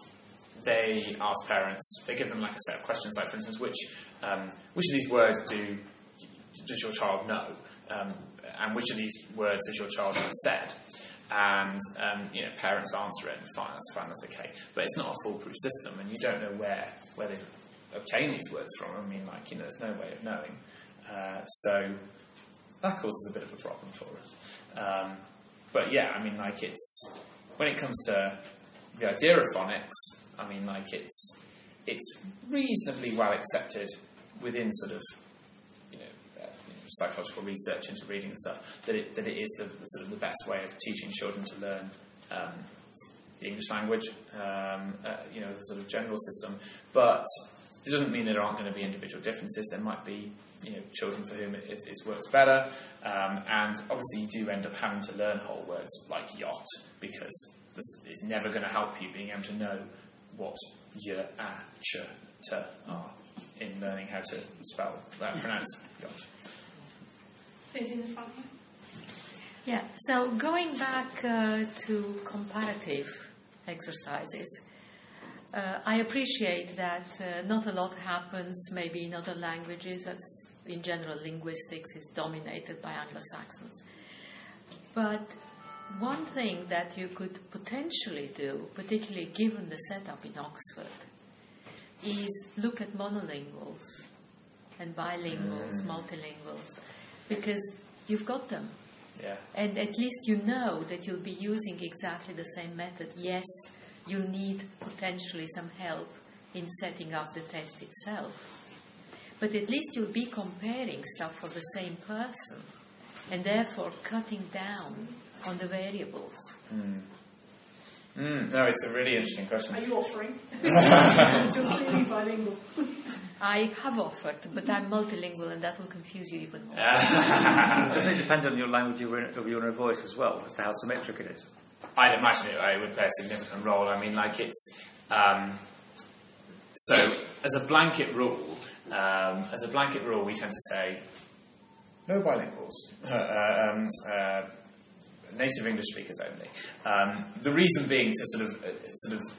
they ask parents, they give them like a set of questions, like for instance, which um, which of these words do does your child know, um, and which of these words has your child ever said? And um, you know, parents answer it, and fine, that's fine, that's okay. But it's not a foolproof system, and you don't know where where they obtain these words from. I mean, like, you know, there's no way of knowing. Uh, so that causes a bit of a problem for us. Um, But yeah, I mean, like it's when it comes to the idea of phonics, I mean, like it's it's reasonably well accepted within sort of you know, uh, you know psychological research into reading and stuff that it that it is the, the sort of the best way of teaching children to learn um, the English language, um, uh, you know, the sort of general system. But it doesn't mean there aren't going to be individual differences. There might be, you know, children for whom it, it, it works better, um, and obviously you do end up having to learn whole words like yacht, because this is never going to help you being able to know what y, a, ch, t are in learning how to spell, uh, pronounce yacht. Is in the front here? Yeah, so going back uh, to comparative exercises, Uh, I appreciate that uh, not a lot happens maybe in other languages. That's, in general, linguistics is dominated by Anglo-Saxons. But one thing that you could potentially do, particularly given the setup in Oxford, is look at monolinguals and bilinguals, mm. multilinguals, because you've got them. Yeah. And at least you know that you'll be using exactly the same method. Yes, you need potentially some help in setting up the test itself. But at least you'll be comparing stuff for the same person and therefore cutting down on the variables. Mm. Mm, no, it's a really interesting question. Are you offering? You're clearly bilingual. I have offered, but I'm multilingual, and that will confuse you even more. Doesn't it depend on your language of your own voice as well, as to how symmetric it is? I'd imagine it, it would play a significant role. I mean, like it's um, so as a blanket rule, um, as a blanket rule, we tend to say no bilinguals, uh, um, uh, native English speakers only. Um, the reason being to sort of, uh, sort of,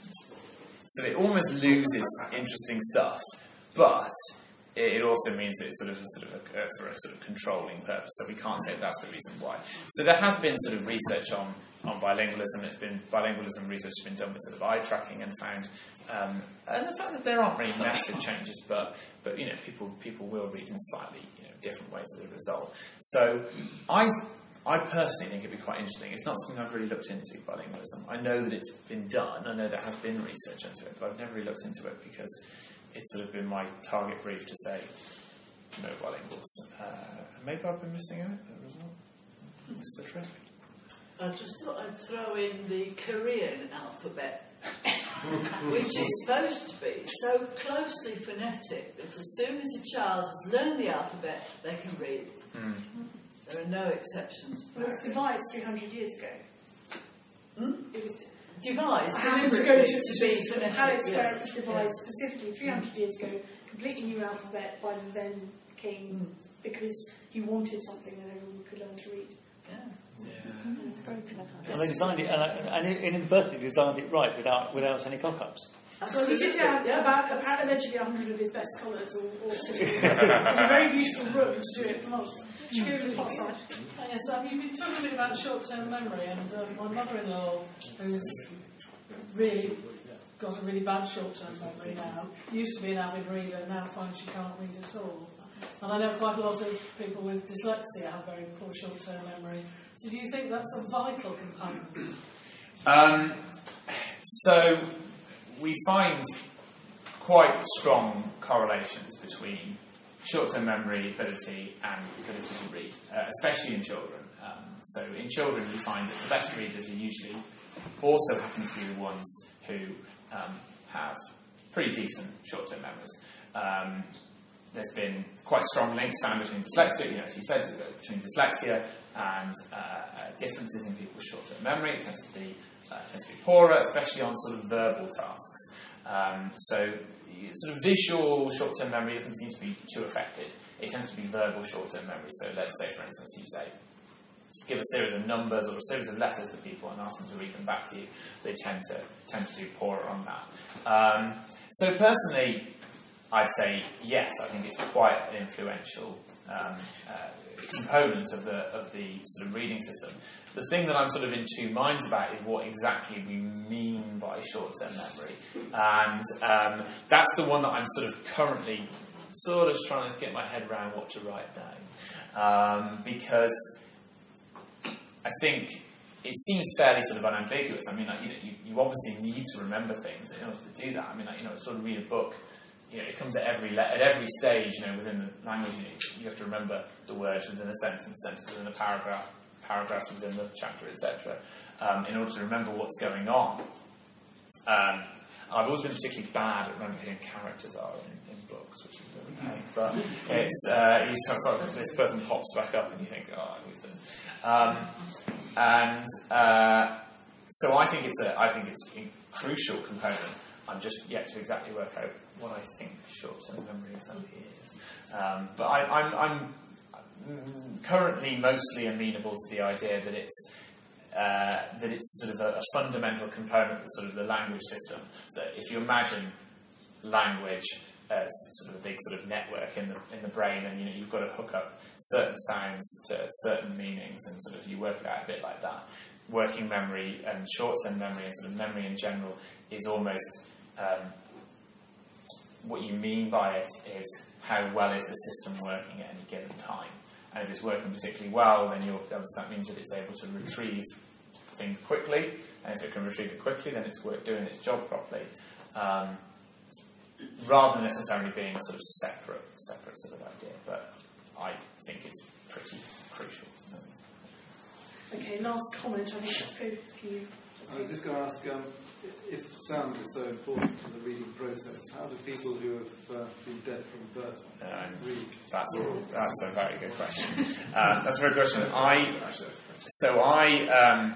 so it almost loses interesting stuff, but it, it also means that it's sort of, a, sort of a, uh, for a sort of controlling purpose. So we can't say that's the reason why. So there has been sort of research on. on bilingualism. It's been bilingualism research has been done with sort of eye tracking and found, um, and the fact that there aren't really massive changes, but but you know people people will read in slightly you know different ways as a result. So I I personally think it'd be quite interesting. It's not something I've really looked into, bilingualism. I know that it's been done. I know there has been research into it, but I've never really looked into it because it's sort of been my target brief to say no bilinguals. Uh, maybe I've been missing out as a result. That's the trick. I just thought I'd throw in the Korean alphabet, which is supposed to be so closely phonetic that as soon as a child has learned the alphabet, they can read. Mm. There are no exceptions. Well, it was devised three hundred years ago. Hmm? It was devised deliberately to, go to, to, to be phonetic. Palace Square yes. was devised yes. specifically three hundred years ago, completely new alphabet by the then king, mm. because he wanted something that everyone could learn to read. Yeah. And they designed it, and, and inadvertently designed it right without without any cock-ups. So he did have about, about allegedly one hundred of his best scholars all, all sitting in a very beautiful room to do it for months. Should we go to the plot side? Oh, yes, um, you've been talking a bit about short-term memory, and um, my mother-in-law, who's really got a really bad short-term memory now, used to be an avid reader, now finds she can't read at all. And I know quite a lot of people with dyslexia have very poor short-term memory. So do you think that's a vital component? Um, so we find quite strong correlations between short-term memory ability and ability to read, uh, especially in children. Um, so in children we find that the best readers are usually also happen to be the ones who um, have pretty decent short-term memories. Um, there's been quite strong links found between dyslexia, you know, as you said, between dyslexia and uh, uh, differences in people's short-term memory. It tends to be uh, tends to be poorer, especially on sort of verbal tasks. Um, so sort of visual short-term memory doesn't seem to be too affected. It tends to be verbal short-term memory. So let's say, for instance, you say, give a series of numbers or a series of letters to people and ask them to read them back to you. They tend to tend to do poorer on that. Um, so personally, I'd say yes. I think it's quite an influential um, uh, component of the of the sort of reading system. The thing that I'm sort of in two minds about is what exactly we mean by short-term memory, and um, that's the one that I'm sort of currently sort of trying to get my head around what to write down, um, because I think it seems fairly sort of unambiguous. I mean, like, you know, you, you obviously need to remember things in order to do that. I mean, like, you know, sort of read a book. You know, it comes at every le- at every stage. You know, within the language, you, know, you have to remember the words within a sentence, sentence within a paragraph, paragraphs within the chapter, et cetera. Um, in order to remember what's going on. Um, I've always been particularly bad at remembering who characters are in, in books, which is a bit of a pain. But it's uh, you sort of, this person pops back up, and you think, oh, I always this. Um, and uh, so I think it's a I think it's a crucial component. I'm just yet to exactly work out what I think short-term memory exactly is. Um, but I, I'm, I'm currently mostly amenable to the idea that it's uh, that it's sort of a, a fundamental component of sort of the language system. That if you imagine language as sort of a big sort of network in the in the brain, and you know you've got to hook up certain sounds to certain meanings, and sort of you work it out a bit like that. Working memory and short-term memory and sort of memory in general is almost um, what you mean by it is how well is the system working at any given time. And if it's working particularly well, then you're, that means that it's able to retrieve things quickly. And if it can retrieve it quickly, then it's work doing its job properly. Um, rather than necessarily being a sort of separate, separate sort of idea. But I think it's pretty crucial. Okay, last comment. I think that's good for you. I was just going to ask, um, if sound is so important to the reading process, how do people who have uh, been deaf from birth um, read? That's a, that's a very good question. um, that's a very good question. I so I um,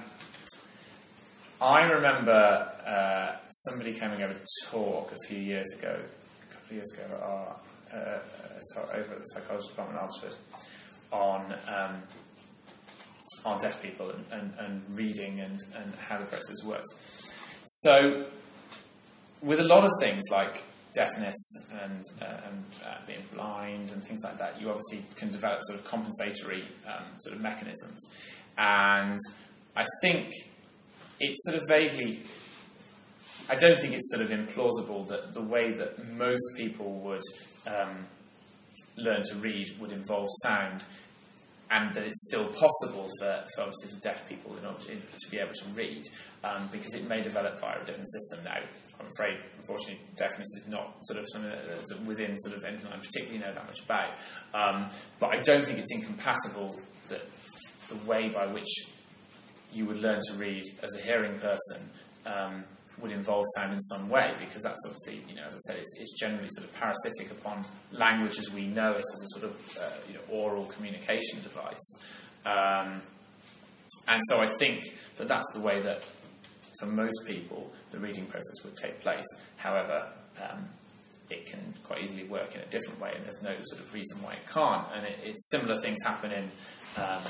I remember uh, somebody coming over to talk a few years ago, a couple of years ago, at our, uh, over at the psychology department at Oxford, on. Um, on deaf people and, and, and reading and, and how the process works. So, with a lot of things like deafness and, uh, and uh, being blind and things like that, you obviously can develop sort of compensatory um, sort of mechanisms. And I think it's sort of vaguely... I don't think it's sort of implausible that the way that most people would um, learn to read would involve sound, and that it's still possible for, for obviously for deaf people in order to, to be able to read, um, because it may develop via a different system now. I'm afraid, unfortunately, deafness is not sort of something that's within sort of anything I particularly know that much about. Um, but I don't think it's incompatible that the way by which you would learn to read as a hearing person um, would involve sound in some way, because that's obviously, you know, as I said, it's, it's generally sort of parasitic upon language as we know it as a sort of, uh, you know, oral communication device. Um, and so I think that that's the way that, for most people, the reading process would take place. However, um, it can quite easily work in a different way, and there's no sort of reason why it can't. And it, it's similar things happen in um,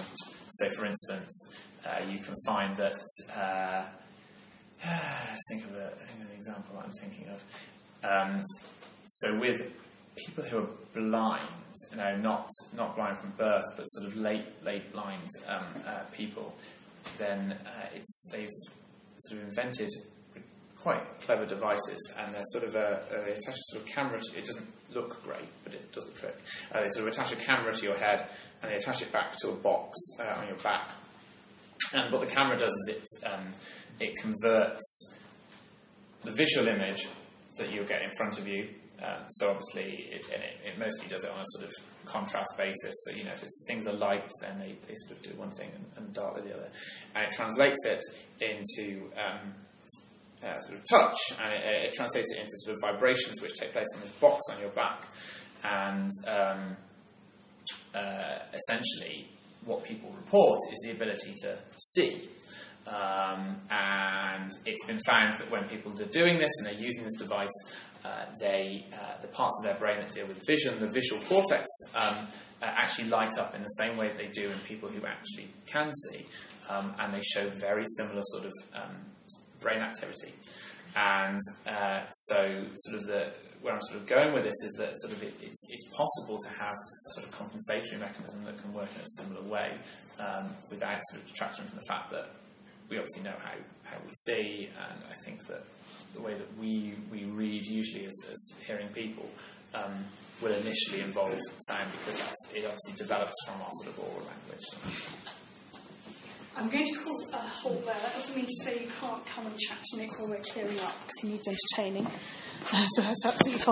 so, for instance, uh, you can find that. Uh, let's think of, a, think of an example that I'm thinking of. Um, so, with people who are blind, you know, not not blind from birth, but sort of late late blind um, uh, people, then uh, it's they've sort of invented quite clever devices, and they're sort of a, uh, they attach a sort of camera to, it doesn't look great, but it does the trick. Uh, they sort of attach a camera to your head, and they attach it back to a box uh, on your back. And what the camera does is it um, it converts the visual image that you'll get in front of you. Um, so obviously, it, and it, it mostly does it on a sort of contrast basis. So, you know, if it's, things are light, then they, they sort of do one thing and, and dark the other. And it translates it into um, uh, sort of touch, and it, it translates it into sort of vibrations which take place on this box on your back. And um, uh, essentially, what people report is the ability to see. Um, and it's been found that when people are doing this and they're using this device, uh, they uh, the parts of their brain that deal with vision, the visual cortex, um, uh, actually light up in the same way they do in people who actually can see, um, and they show very similar sort of um, brain activity. And uh, so, sort of the where I'm sort of going with this is that sort of it, it's it's possible to have a sort of compensatory mechanism that can work in a similar way um, without sort of detracting from the fact that we obviously know how, how we see, and I think that the way that we we read, usually as, as hearing people, um, will initially involve sound, because that's, it obviously develops from our sort of oral language. I'm going to call a halt there. That doesn't mean to say you can't come and chat to Nick while we're clearing up, because he needs entertaining. Uh, so that's absolutely fine.